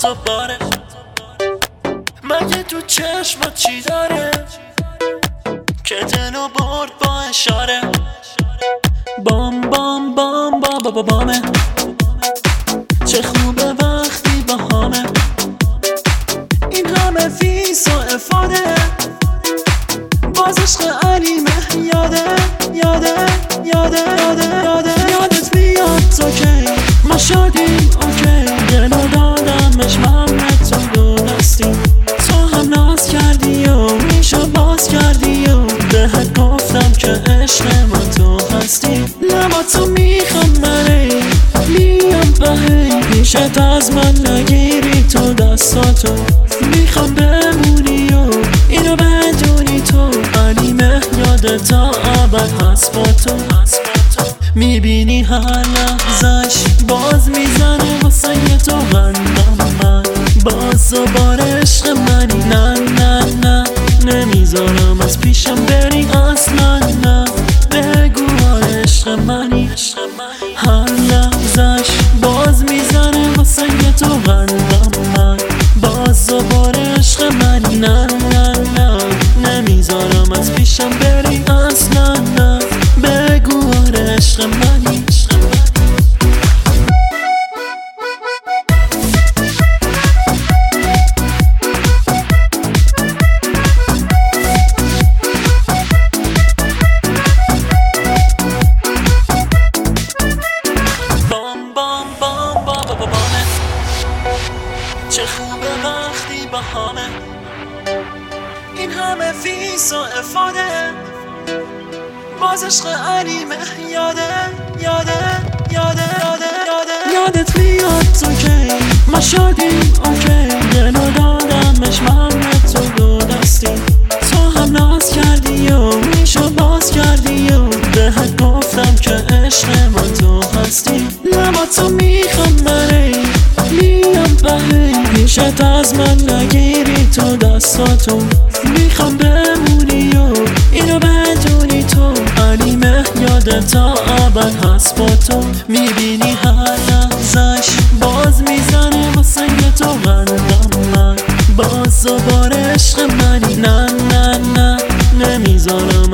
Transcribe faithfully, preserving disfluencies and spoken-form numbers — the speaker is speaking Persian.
تو باره، مگه تو چشمات چی داره که دلو برد با اشاره؟ بام بام بام با با با بامه، چه خوبه وقتی با همه این همه فیس و افاده. باز عشق علیمه یاده یاده یاده یاده یاده یادت میاد تو کی ما شدیم اوکی، دلو دادمش محمد تو دونستی، تو هم ناز کردی و میشو باز کردی و بهت گفتم که عشق من تو هستی. لما تو میخوام بره میام بهی پیشت از من نگیری تو دستاتو، میخوام بمونی و اینو بدونی تو علیمه یاده تا ابد هست با تو. میبینی هر لحظش باز میزنه واسه تو قندم من، باز دوباره عشق منی، نه نه نه نمیذارم از پیشم بری اصلا، نه بگو عشق منی. هر لحظش باز میزنه واسه تو قندم من، باز دوباره عشق منی، نه نه نه نمیذارم از پیشم بری اصلا، نه بگو عشق منی. چه خوبه وقتی با همه این همه فیس و افاده. باز عشق علیمه یاده یاده یاده یاده یاده یادت میاد تو کی ما شدیم اوکی، دلو دادمش محمد تو دونستی، تو هم ناز کردی و میشو باز کردی و بهت گفتم که عشق من تو هستی. لما تو میخوام بره میام بهی پیشت از من نگیری تو دستاتو، میخوام بمونی و اینو بدونی تو علیمه یاده تا ابد هست با تو. میبینی هر لحظش باز میزنه واسه تو قندم من، باز دوباره عشق منی، نه نه نه نمیذارم